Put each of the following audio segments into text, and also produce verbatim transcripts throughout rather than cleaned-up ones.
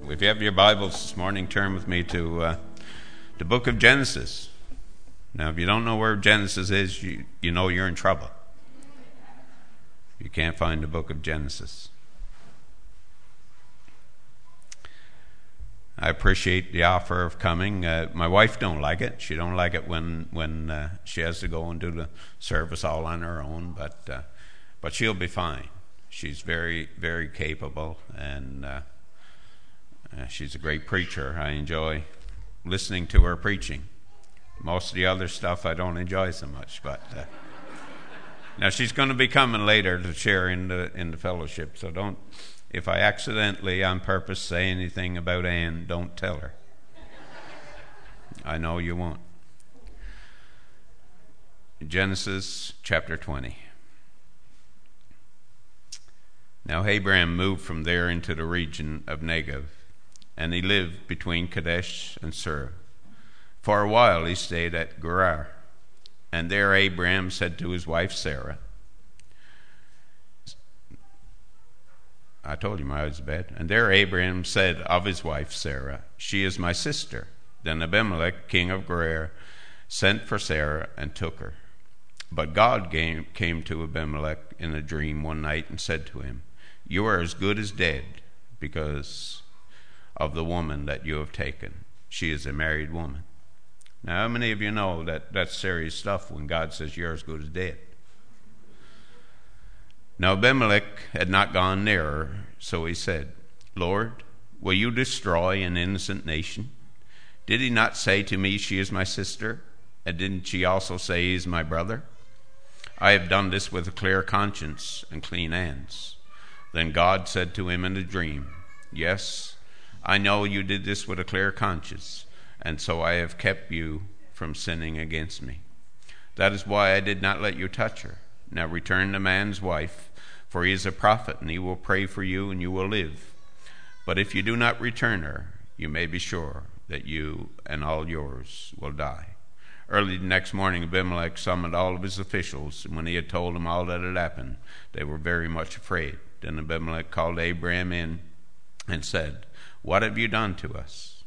If you have your Bibles this morning, turn with me to uh, the book of Genesis. Now, if you don't know where Genesis is, you, you know you're in trouble. You can't find the book of Genesis. I appreciate the offer of coming. Uh, my wife don't like it. She don't like it when when uh, she has to go and do the service all on her own, but uh, but she'll be fine. She's very, very capable, and uh, uh, she's a great preacher. I enjoy listening to her preaching. Most of the other stuff I don't enjoy so much, but uh, now she's going to be coming later to share in the in the fellowship. So don't, if I accidentally, on purpose, say anything about Anne, don't tell her. I know you won't. Genesis chapter twenty. Now Abraham moved from there into the region of Negev, and he lived between Kadesh and Shur. For a while he stayed at Gerar, and there Abraham said to his wife Sarah, I told you my eyes are bad. And there Abraham said of his wife Sarah, she is my sister. Then Abimelech, king of Gerar, sent for Sarah and took her. But God came, came to Abimelech in a dream one night and said to him, you are as good as dead because of the woman that you have taken. She is a married woman. Now, how many of you know that that's serious stuff when God says you're as good as dead? Now Abimelech had not gone nearer, so he said, Lord, will you destroy an innocent nation? Did he not say to me, she is my sister? And didn't she also say he is my brother? I have done this with a clear conscience and clean hands. Then God said to him in a dream, yes, I know you did this with a clear conscience, and so I have kept you from sinning against me. That is why I did not let you touch her. Now return the man's wife, for he is a prophet, and he will pray for you, and you will live. But if you do not return her, you may be sure that you and all yours will die. Early the next morning, Abimelech summoned all of his officials, and when he had told them all that had happened, they were very much afraid. Then Abimelech called Abraham in and said, what have you done to us?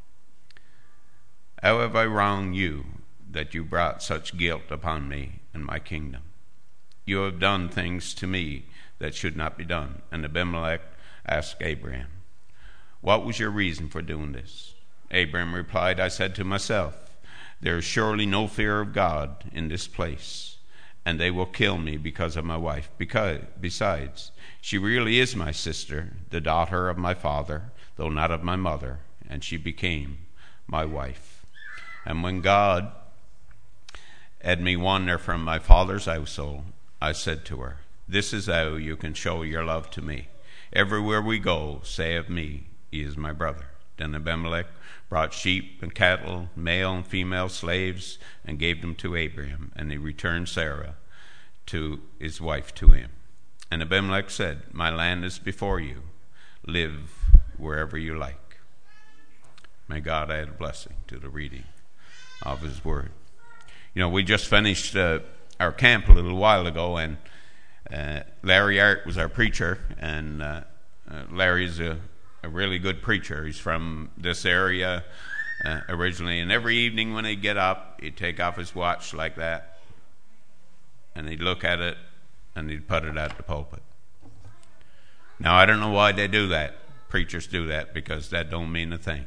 How have I wronged you that you brought such guilt upon me and my kingdom? You have done things to me that should not be done. And Abimelech asked Abraham, what was your reason for doing this? Abraham replied, I said to myself, there is surely no fear of God in this place, and they will kill me because of my wife. Because, besides, she really is my sister, the daughter of my father, though not of my mother, and she became my wife. And when God had me wander from my father's household, I said to her, this is how you can show your love to me. Everywhere we go, say of me, he is my brother. Then Abimelech brought sheep and cattle, male and female slaves, and gave them to Abraham, and he returned Sarah, to his wife, to him. And Abimelech said, my land is before you. Live wherever you like. May God add a blessing to the reading of his word. You know, we just finished uh, our camp a little while ago, and uh, Larry Art was our preacher, and uh, uh, Larry's a, a really good preacher. He's from this area uh, originally, and every evening when he'd get up, he'd take off his watch like that, and he'd look at it, and he'd put it at the pulpit. Now, I don't know why they do that. Preachers do that because that don't mean a thing.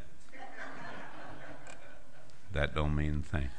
That don't mean a thing.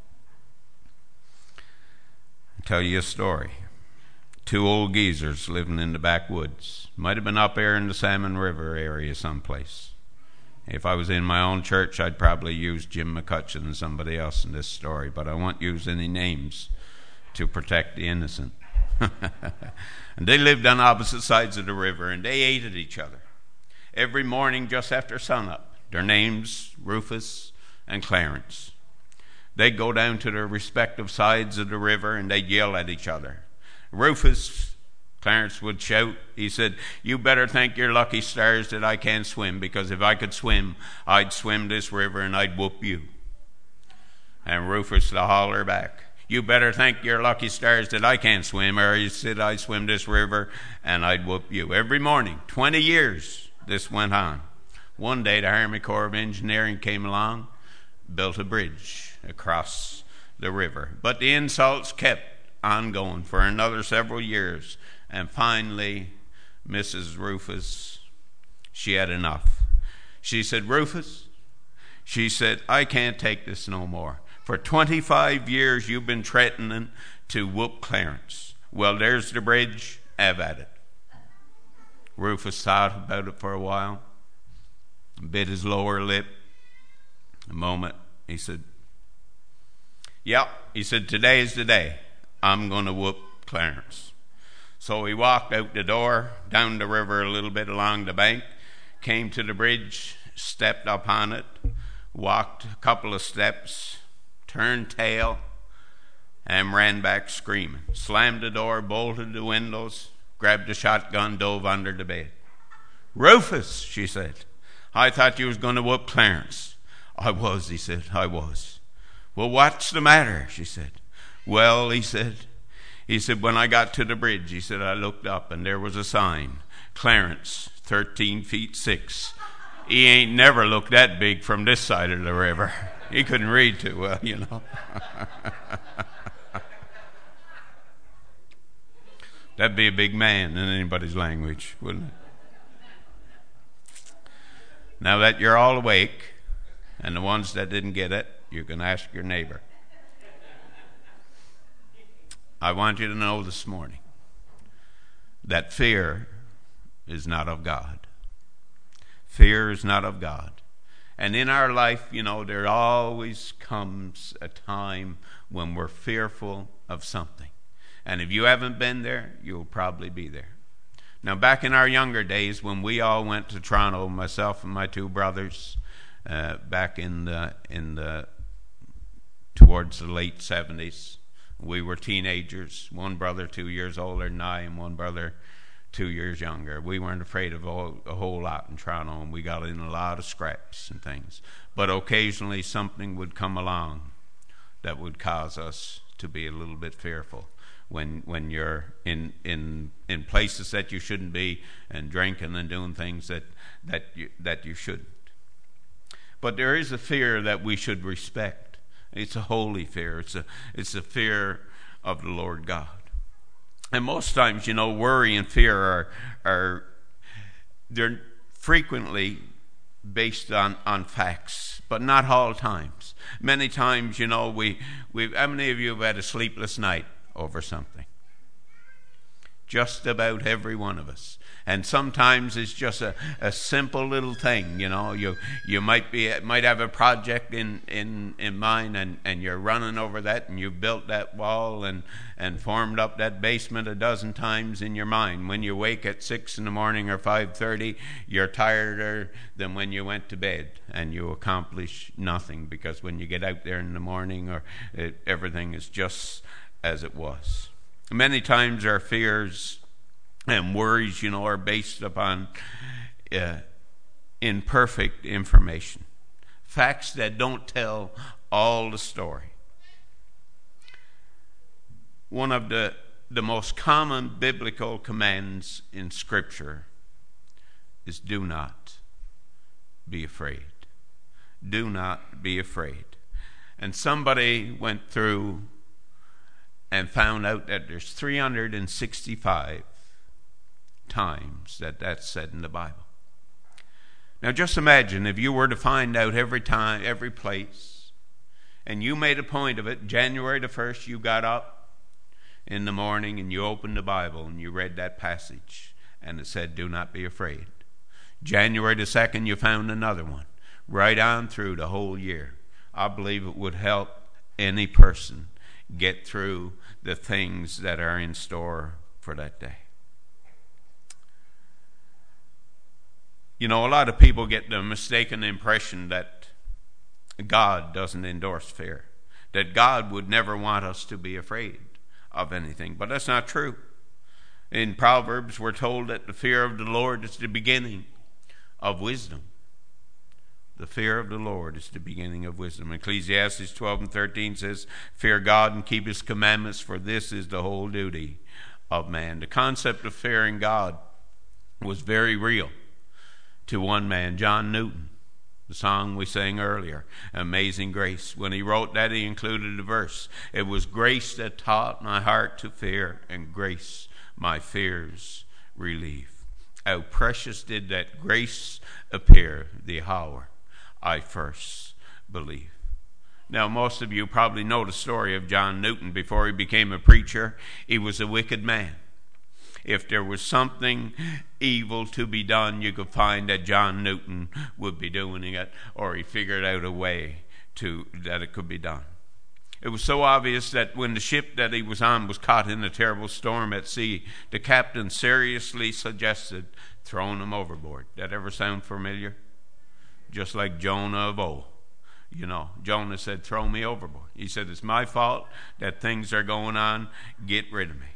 I'll tell you a story. Two old geezers living in the backwoods. Might have been up there in the Salmon River area someplace. If I was in my own church, I'd probably use Jim McCutcheon and somebody else in this story, but I won't use any names to protect the innocent. And they lived on opposite sides of the river, and they ate at each other every morning just after sunup. Their names, Rufus and Clarence. They'd go down to their respective sides of the river, and they'd yell at each other. Rufus, Clarence would shout, he said, you better thank your lucky stars that I can't swim, because if I could swim, I'd swim this river and I'd whoop you. And Rufus to holler back, you better thank your lucky stars that I can't swim, or you said I'd swim this river and I'd whoop you. Every morning, twenty years, this went on. One day the Army Corps of Engineering came along, built a bridge across the river. But the insults kept on going for another several years. And finally, Missus Rufus, she had enough. She said, Rufus, she said, I can't take this no more. For twenty-five years you've been threatening to whoop Clarence. Well, there's the bridge. Have at it. Rufus thought about it for a while, bit his lower lip. A moment, he said, yeah, he said, today's the day. I'm going to whoop Clarence. So he walked out the door, down the river a little bit along the bank, came to the bridge, stepped up on it, walked a couple of steps, turned tail, and ran back screaming. Slammed the door, bolted the windows, grabbed a shotgun, dove under the bed. Rufus, she said, I thought you was going to whoop Clarence. I was, he said, I was. Well, what's the matter? She said. Well, he said, he said, when I got to the bridge, he said, I looked up and there was a sign, Clarence, thirteen feet six. He ain't never looked that big from this side of the river. He couldn't read too well, you know. That'd be a big man in anybody's language, wouldn't it? Now that you're all awake, and the ones that didn't get it, you can ask your neighbor. I want you to know this morning that fear is not of God. Fear is not of God. And in our life, you know, there always comes a time when we're fearful of something. And if you haven't been there, you'll probably be there. Now, back in our younger days, when we all went to Toronto, myself and my two brothers, uh, back in the in the towards the late seventies, we were teenagers. One brother two years older than I, and one brother two years younger. We weren't afraid of a, a whole lot in Toronto, and we got in a lot of scraps and things. But occasionally, something would come along that would cause us to be a little bit fearful. When when you're in, in in places that you shouldn't be, and drinking and doing things that that you, that you shouldn't. But there is a fear that we should respect. It's a holy fear. It's a it's a fear of the Lord God. And most times, you know, worry and fear are are they're frequently based on, on facts, but not all times. Many times, you know, we we how many of you have had a sleepless night over something? Just about every one of us. And sometimes it's just a, a simple little thing, you know. You you might be might have a project in, in, in mind, and, and you're running over that, and you've built that wall and, and formed up that basement a dozen times in your mind. When you wake at six in the morning or five thirty, you're tireder than when you went to bed, and you accomplish nothing, because when you get out there in the morning, or it, everything is just as it was. Many times our fears and worries, you know, are based upon uh, imperfect information, facts that don't tell all the story. One of the, the most common biblical commands in Scripture is do not be afraid. Do not be afraid. And somebody went through and found out that there's three hundred sixty-five times that that's said in the Bible. Now just imagine if you were to find out every time, every place, and you made a point of it. January the first, you got up in the morning and you opened the Bible and you read that passage, and it said, do not be afraid. January the second, you found another one. Right on through the whole year. I believe it would help any person get through the things that are in store for that day. You know, a lot of people get the mistaken impression that God doesn't endorse fear, that God would never want us to be afraid of anything. But that's not true. In Proverbs, we're told that the fear of the Lord is the beginning of wisdom. The fear of the Lord is the beginning of wisdom. Ecclesiastes twelve and thirteen says, fear God and keep his commandments, for this is the whole duty of man. The concept of fearing God was very real to one man, John Newton. The song we sang earlier, Amazing Grace. When he wrote that, he included a verse. It was grace that taught my heart to fear, and grace my fears relieve. How precious did that grace appear the hour I first believed. Now, most of you probably know the story of John Newton. Before he became a preacher, he was a wicked man. If there was something evil to be done, you could find that John Newton would be doing it, or he figured out a way to that it could be done. It was so obvious that when the ship that he was on was caught in a terrible storm at sea, the captain seriously suggested throwing him overboard. That ever sound familiar? Just like Jonah of old. You know, Jonah said, throw me overboard. He said, it's my fault that things are going on. Get rid of me.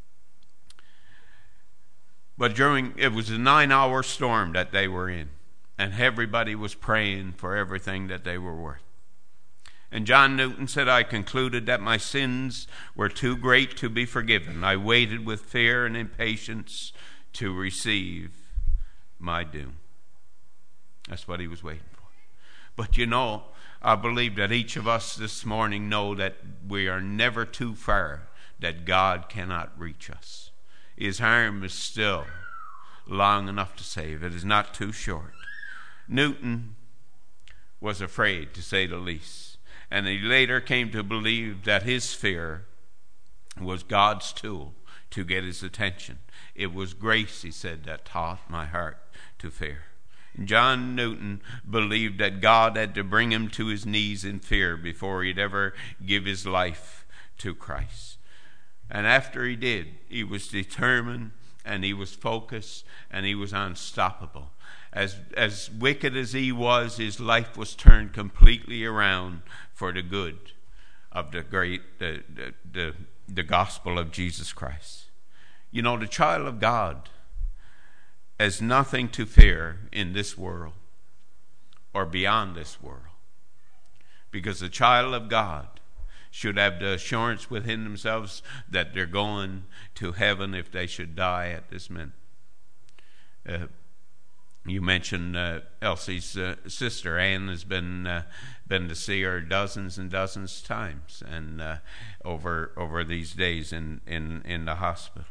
But during, it was a nine-hour storm that they were in, and everybody was praying for everything that they were worth. And John Newton said, I concluded that my sins were too great to be forgiven. I waited with fear and impatience to receive my doom. That's what he was waiting for. But you know, I believe that each of us this morning know that we are never too far, that God cannot reach us. His arm is still long enough to save. It is not too short. Newton was afraid, to say the least. And he later came to believe that his fear was God's tool to get his attention. It was grace, he said, that taught my heart to fear. John Newton believed that God had to bring him to his knees in fear before he'd ever give his life to Christ. And after he did, he was determined and he was focused and he was unstoppable. As as wicked as he was, his life was turned completely around for the good of the great the the the, the gospel of Jesus Christ. You know, the child of God has nothing to fear in this world or beyond this world, because the child of God should have the assurance within themselves that they're going to heaven if they should die at this minute. Uh, you mentioned uh, Elsie's uh, sister. Ann has been uh, been to see her dozens and dozens of times, and uh, over over these days in, in, in the hospital.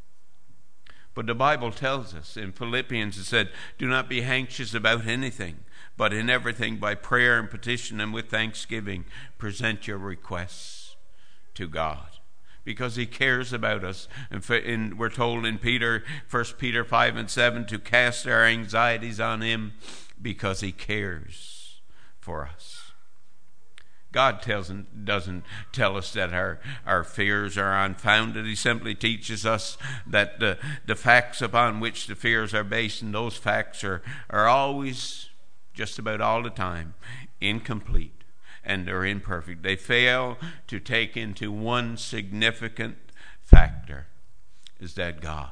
But the Bible tells us in Philippians, it said, do not be anxious about anything, but in everything by prayer and petition and with thanksgiving, present your requests to God, because he cares about us. And, for, and we're told in Peter, First Peter five and seven, to cast our anxieties on him because he cares for us. God tells, doesn't tell us that our, our fears are unfounded. He simply teaches us that the, the facts upon which the fears are based, and those facts are, are always, just about all the time, incomplete, and they're imperfect. They fail to take into one significant factor, is that God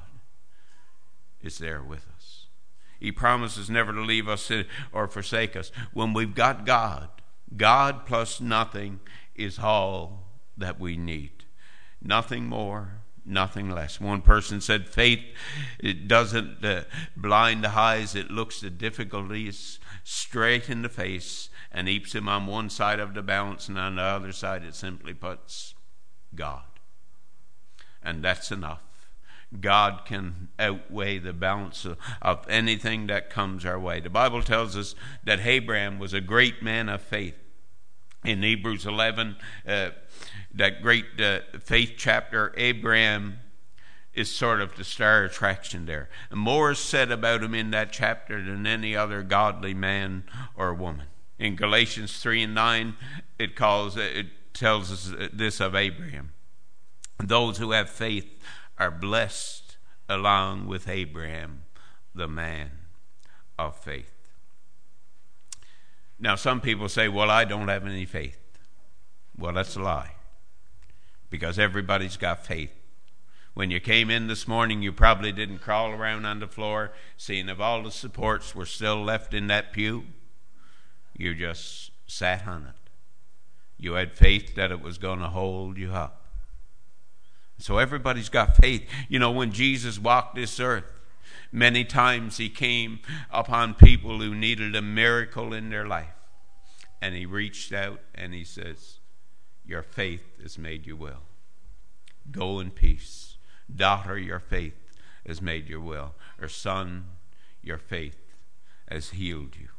is there with us. He promises never to leave us or forsake us. When we've got God, God plus nothing is all that we need. Nothing more, nothing less. One person said faith, it doesn't uh, blind the eyes. It looks the difficulties straight in the face and heaps him on one side of the balance, and on the other side it simply puts God. And that's enough. God can outweigh the balance of, of anything that comes our way. The Bible tells us that Abraham was a great man of faith. In Hebrews eleven, uh, that great uh, faith chapter, Abraham is sort of the star attraction there. And more is said about him in that chapter than any other godly man or woman. In Galatians three and nine, it calls it tells us this of Abraham: those who have faith are blessed along with Abraham, the man of faith. Now, some people say, well, I don't have any faith. Well, that's a lie, because everybody's got faith. When you came in this morning, you probably didn't crawl around on the floor, seeing if all the supports were still left in that pew. You just sat on it. You had faith that it was going to hold you up. So everybody's got faith. You know, when Jesus walked this earth, Many times he came upon people who needed a miracle in their life. And he reached out and he says, your faith has made you well. Go in peace. Daughter, your faith has made you well. Or son, your faith has healed you.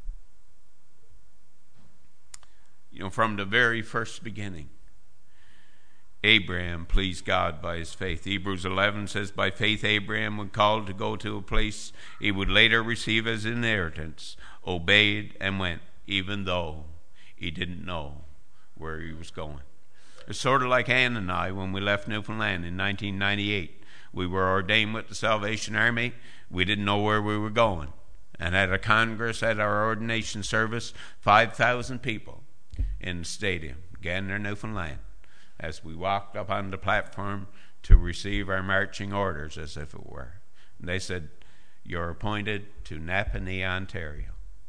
You know, from the very first beginning, Abraham pleased God by his faith. Hebrews eleven says, by faith Abraham, when called to go to a place he would later receive as inheritance, obeyed and went, even though he didn't know where he was going. It's sort of like Ann and I when we left Newfoundland in nineteen ninety-eight. We were ordained with the Salvation Army. We didn't know where we were going. And at a congress, at our ordination service, five thousand people in the stadium, Gander, Newfoundland, as we walked up on the platform to receive our marching orders, as if it were. And they said, you're appointed to Napanee, Ontario.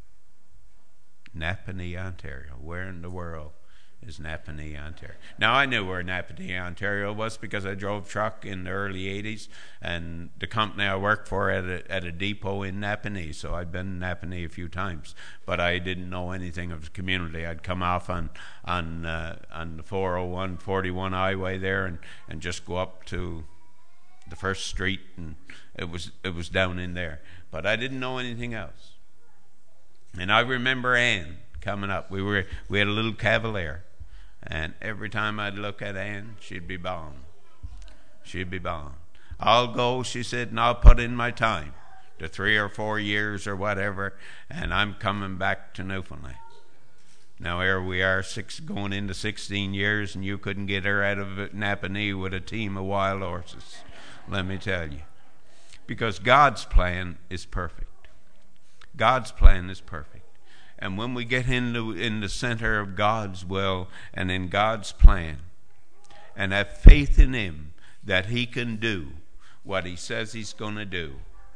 Napanee, Ontario. Where in the world is Napanee, Ontario? Now, I knew where Napanee, Ontario was because I drove truck in the early eighties, and the company I worked for had a, at a depot in Napanee, so I'd been in Napanee a few times, but I didn't know anything of the community. I'd come off on on uh, on the four oh one, forty-one highway there and, and just go up to the first street, and it was it was down in there, but I didn't know anything else. And I remember Ann coming up. We were we had a little Cavalier. And every time I'd look at Ann, she'd be bound. She'd be bound. I'll go, she said, and I'll put in my time to three or four years or whatever, and I'm coming back to Newfoundland. Now here we are, six going into sixteen years, and you couldn't get her out of Napanee with a team of wild horses, let me tell you. Because God's plan is perfect. God's plan is perfect. And when we get into in the center of God's will and in God's plan and have faith in him that he can do what he says he's going to do,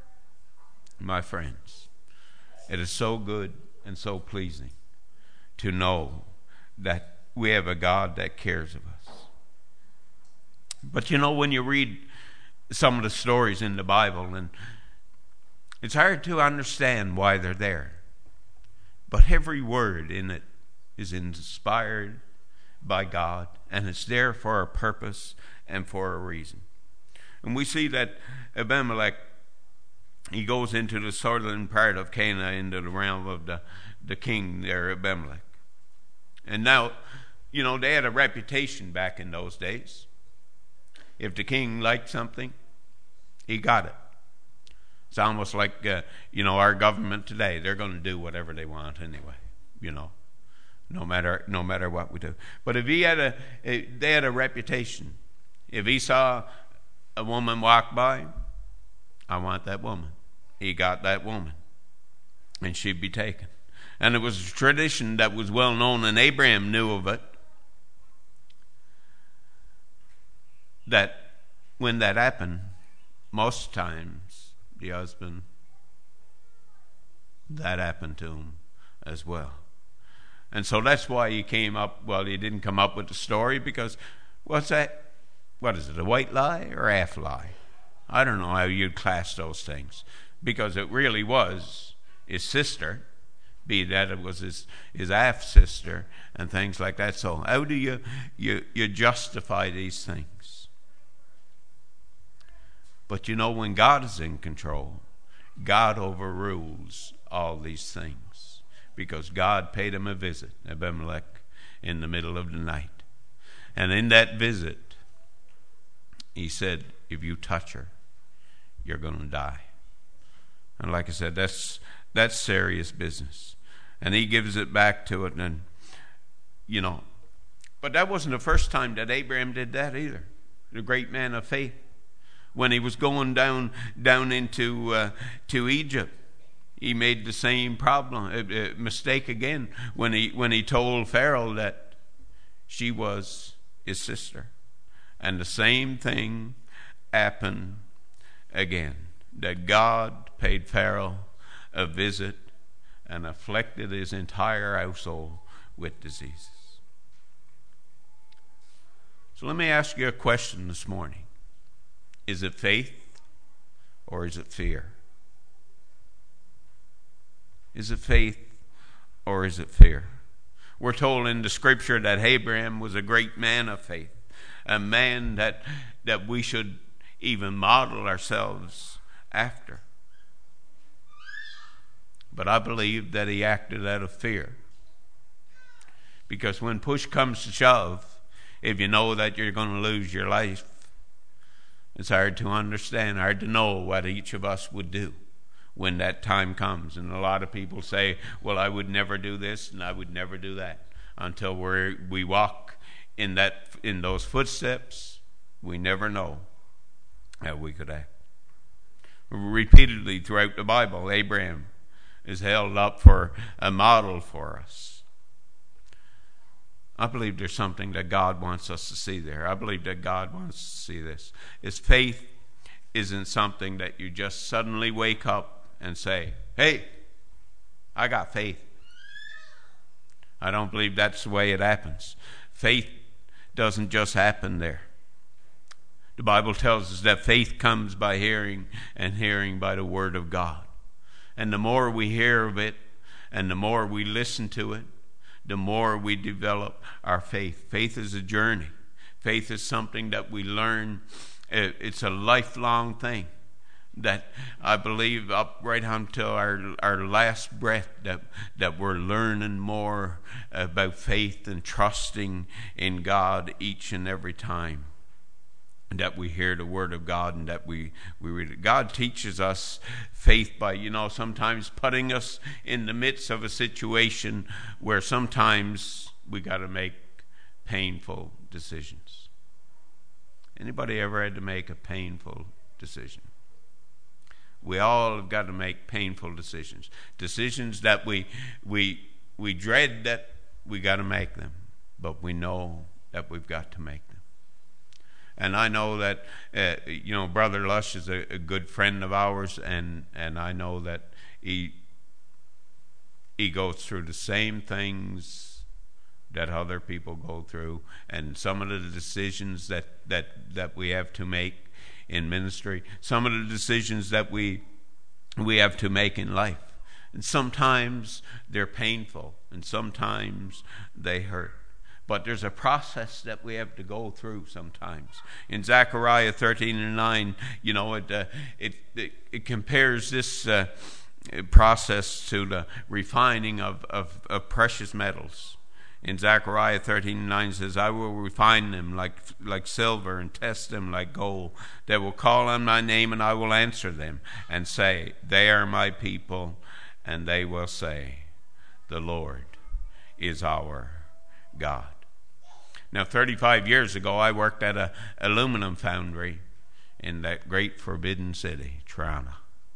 my friends, it is so good and so pleasing to know that we have a God that cares of us. But you know, when you read some of the stories in the Bible, and it's hard to understand why they're there. But every word in it is inspired by God, and it's there for a purpose and for a reason. And we see that Abimelech, he goes into the southern part of Canaan, into the realm of the, the king there, Abimelech. And now, you know, they had a reputation back in those days. If the king liked something, he got it. It's almost like, uh, you know, our government today. They're going to do whatever they want anyway, you know, no matter no matter what we do. But if he had a, a they had a reputation. If he saw a woman walk by, I want that woman. He got that woman, and she'd be taken. And it was a tradition that was well known, and Abraham knew of it, that when that happened, most times, the husband, that happened to him as well. And so that's why he came up, well, he didn't come up with the story, because what's that? What is it, a white lie or half lie? I don't know how you'd class those things, because it really was his sister, be that it was his, his half-sister and things like that. So how do you, you, you justify these things? But you know, when God is in control, God overrules all these things, because God paid him a visit, Abimelech, in the middle of the night. And in that visit, he said, if you touch her, you're going to die. And like I said, that's that's serious business. And he gives it back to it, and, you know, but that wasn't the first time that Abraham did that either. The great man of faith. When he was going down down into uh, to Egypt, he made the same problem uh, uh, mistake again when he when he told Pharaoh that she was his sister, and the same thing happened again. That God paid Pharaoh a visit and afflicted his entire household with diseases. So let me ask you a question this morning. Is it faith or is it fear? Is it faith or is it fear? We're told in the scripture that Abraham was a great man of faith, a man that that we should even model ourselves after. But I believe that he acted out of fear. Because when push comes to shove, if you know that you're going to lose your life, it's hard to understand, hard to know what each of us would do when that time comes. And a lot of people say, well, I would never do this and I would never do that. Until we we walk in that in those footsteps, we never know how we could act. Repeatedly throughout the Bible, Abraham is held up for a model for us. I believe there's something that God wants us to see there. I believe that God wants us to see this. His faith isn't something that you just suddenly wake up and say, hey, I got faith. I don't believe that's the way it happens. Faith doesn't just happen there. The Bible tells us that faith comes by hearing, and hearing by the Word of God. And the more we hear of it, and the more we listen to it, the more we develop our faith. Faith is a journey. Faith is something that we learn. It's a lifelong thing that I believe up right until our our last breath that that we're learning more about faith and trusting in God each and every time that we hear the Word of God and that we, we read it. God teaches us faith by, you know, sometimes putting us in the midst of a situation where sometimes we got to make painful decisions. Anybody ever had to make a painful decision? We all have got to make painful decisions. Decisions that we we we dread that we got to make them, but we know that we've got to make them. And I know that, uh, you know, Brother Lush is a, a good friend of ours, and, and I know that he he goes through the same things that other people go through, and some of the decisions that, that, that we have to make in ministry, some of the decisions that we we have to make in life. And sometimes they're painful, and sometimes they hurt. But there's a process that we have to go through sometimes. In Zechariah thirteen and nine, you know, it uh, it, it it compares this uh, process to the refining of, of, of precious metals. In Zechariah thirteen and nine says, I will refine them like like silver and test them like gold. They will call on my name and I will answer them and say, they are my people, and they will say, the Lord is our God. Now, thirty-five years ago, I worked at an aluminum foundry in that great forbidden city, Toronto.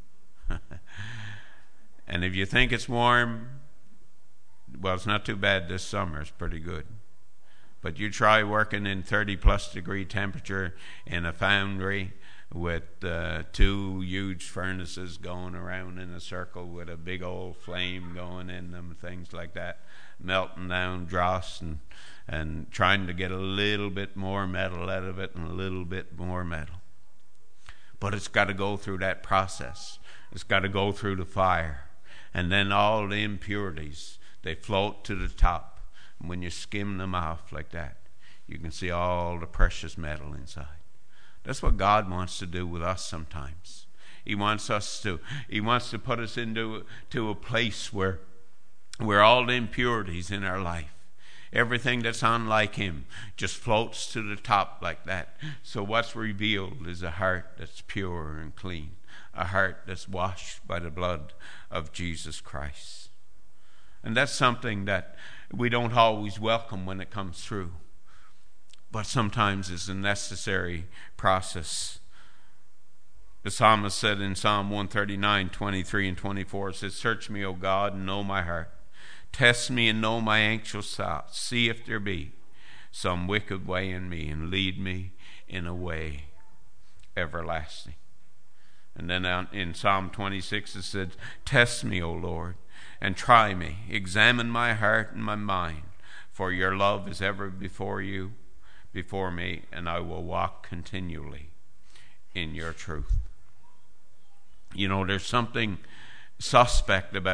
And if you think it's warm, well, it's not too bad this summer. It's pretty good. But you try working in thirty-plus degree temperature in a foundry with uh, two huge furnaces going around in a circle with a big old flame going in them, things like that, melting down dross and and trying to get a little bit more metal out of it and a little bit more metal. But it's got to go through that process. It's got to go through the fire. And then all the impurities, they float to the top. And when you skim them off like that, you can see all the precious metal inside. That's what God wants to do with us sometimes. He wants us to, he wants to put us into to a place where, where all the impurities in our life, everything that's unlike him, just floats to the top like that. So what's revealed is a heart that's pure and clean, a heart that's washed by the blood of Jesus Christ. And that's something that we don't always welcome when it comes through, but sometimes it's a necessary process. The psalmist said in Psalm one thirty-nine, twenty-three and twenty-four, it says, search me, O God, and know my heart. Test me and know my anxious thoughts. See if there be some wicked way in me, and lead me in a way everlasting. And then in Psalm twenty-six it said, test me, O Lord, and try me. Examine my heart and my mind, for your love is ever before you, before me, and I will walk continually in your truth. You know, there's something suspect about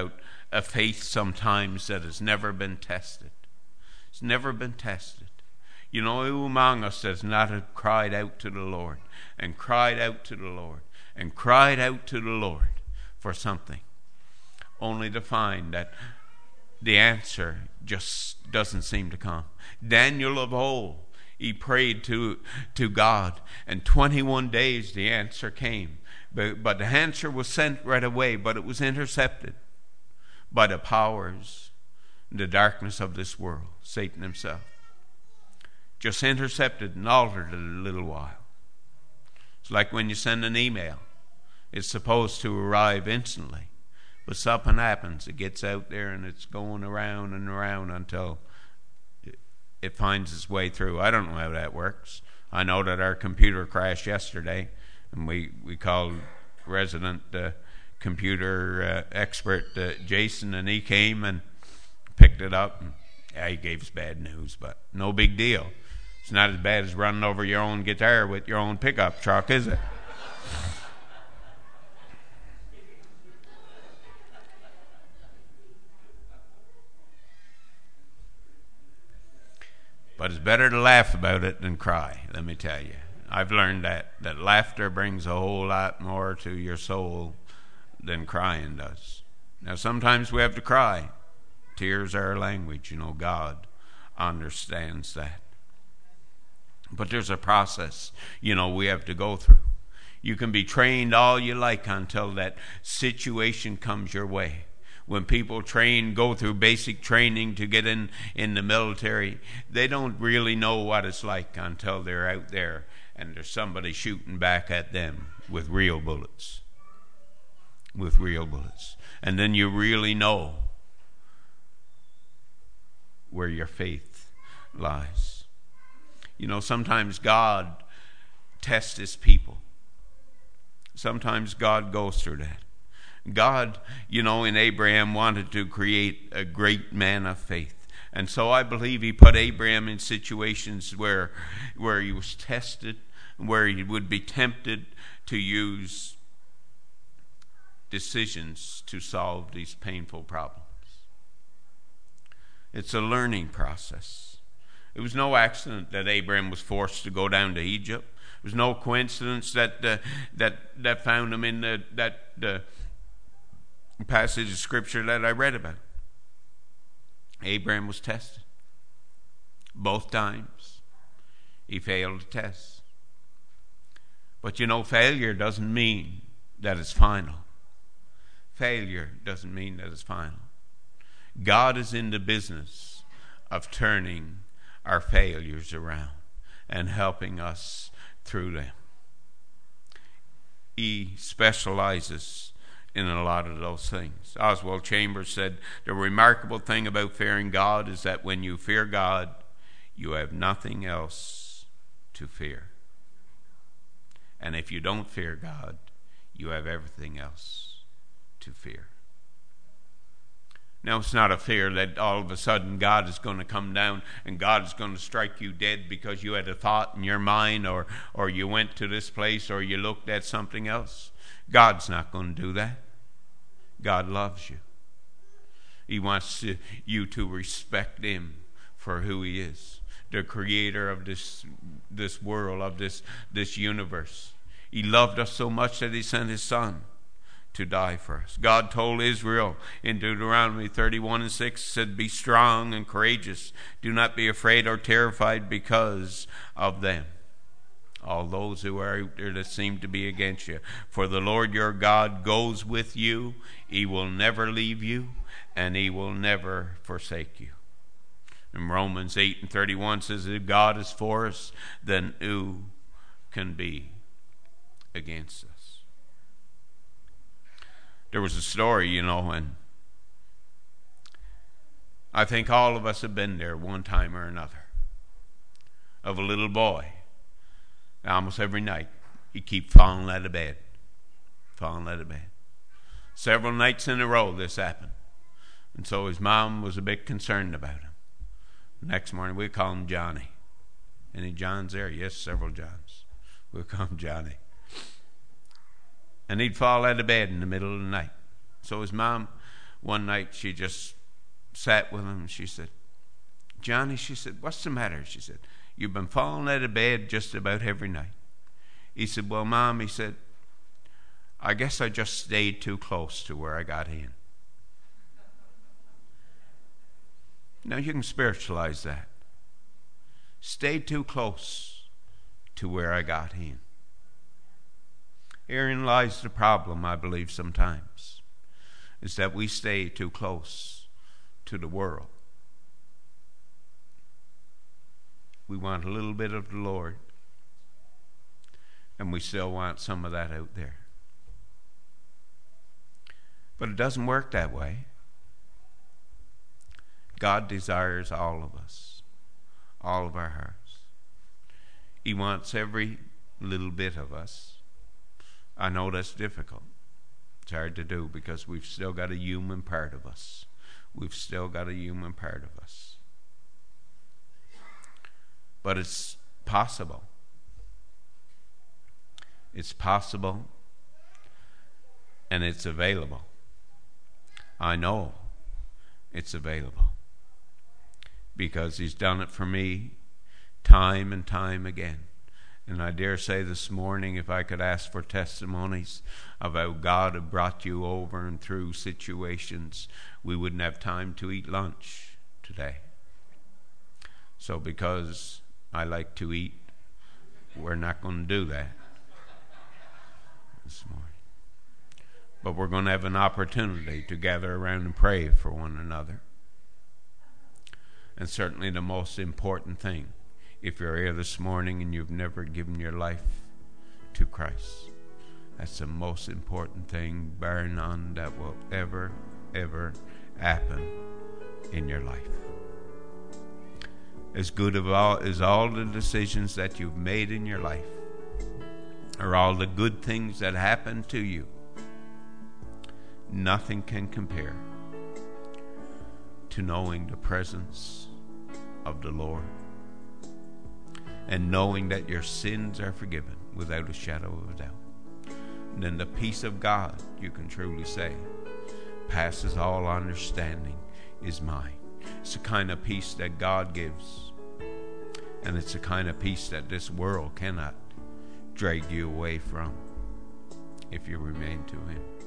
a faith sometimes that has never been tested. It's never been tested. You know, who among us has not have cried out to the Lord and cried out to the Lord and cried out to the Lord for something, only to find that the answer just doesn't seem to come. Daniel of old, he prayed to, to God, and twenty-one days the answer came. But, but the answer was sent right away, but it was intercepted by the powers, the darkness of this world, Satan himself. Just intercepted and altered it a little while. It's like when you send an email. It's supposed to arrive instantly. But something happens. It gets out there and it's going around and around until it, it finds its way through. I don't know how that works. I know that our computer crashed yesterday, and we, we called resident uh, computer uh, expert uh, Jason, and he came and picked it up. And, yeah, he gave us bad news, but no big deal. It's not as bad as running over your own guitar with your own pickup truck, is it? But it's better to laugh about it than cry, let me tell you. I've learned that, that laughter brings a whole lot more to your soul than crying does. Now, sometimes we have to cry. Tears are our language. You know, God understands that. But there's a process, you know, we have to go through. You can be trained all you like until that situation comes your way. When people train, go through basic training to get in, in the military, they don't really know what it's like until they're out there and there's somebody shooting back at them with real bullets. With real bullets. And then you really know where your faith lies. You know, sometimes God tests his people. Sometimes God goes through that. God, you know, in Abraham wanted to create a great man of faith. And so I believe he put Abraham in situations where, where he was tested, where he would be tempted to use decisions to solve these painful problems. It's a learning process. It was no accident that Abraham was forced to go down to Egypt. It was no coincidence that uh, that that found him in the, that uh, passage of scripture that I read about. Abraham was tested. Both times he failed the test. But you know, failure doesn't mean that it's final. Failure doesn't mean that it's final. God is in the business of turning our failures around and helping us through them. He specializes in a lot of those things. Oswald Chambers said, the remarkable thing about fearing God is that when you fear God, you have nothing else to fear. And if you don't fear God, you have everything else to fear. Now, it's not a fear that all of a sudden God is going to come down and God is going to strike you dead because you had a thought in your mind, or, or you went to this place, or you looked at something else. God's not going to do that. God loves you. He wants to, you to respect him for who he is, the creator of this this world, of this, this universe. He loved us so much that he sent his son to die for us. God told Israel in Deuteronomy thirty-one and six, said, be strong and courageous. Do not be afraid or terrified because of them, all those who are out there that seem to be against you. For the Lord your God goes with you. He will never leave you, and he will never forsake you. And Romans eight and thirty-one says, if God is for us, then who can be against us? There was a story, you know, and I think all of us have been there one time or another, of a little boy. Almost every night, he'd keep falling out of bed, falling out of bed. Several nights in a row this happened. And so his mom was a bit concerned about him. The next morning, we call him Johnny. Any Johns there? Yes, several Johns. We'll call him Johnny. And he'd fall out of bed in the middle of the night. So his mom One night she just sat with him and she said, Johnny, she said, what's the matter? She said, you've been falling out of bed just about every night. He said, well, Mom, he said, I guess I just stayed too close to where I got in. Now you can spiritualize that. Stayed too close to where I got in. Herein lies the problem, I believe, sometimes, is that we stay too close to the world. We want a little bit of the Lord, and we still want some of that out there. But it doesn't work that way. God desires all of us, all of our hearts. He wants every little bit of us. I know that's difficult. It's hard to do because we've still got a human part of us. We've still got a human part of us. But it's possible. It's possible, and it's available. I know it's available because he's done it for me time and time again. And I dare say this morning, if I could ask for testimonies of how God had brought you over and through situations, we wouldn't have time to eat lunch today. So because I like to eat, we're not going to do that this morning. But we're going to have an opportunity to gather around and pray for one another. And certainly the most important thing, if you're here this morning and you've never given your life to Christ, that's the most important thing, bar none, that will ever, ever happen in your life. As good of all as all the decisions that you've made in your life, or all the good things that happen to you, nothing can compare to knowing the presence of the Lord and knowing that your sins are forgiven without a shadow of a doubt. And then the peace of God, you can truly say, passes all understanding, is mine. It's the kind of peace that God gives, and it's the kind of peace that this world cannot drag you away from if you remain to Him.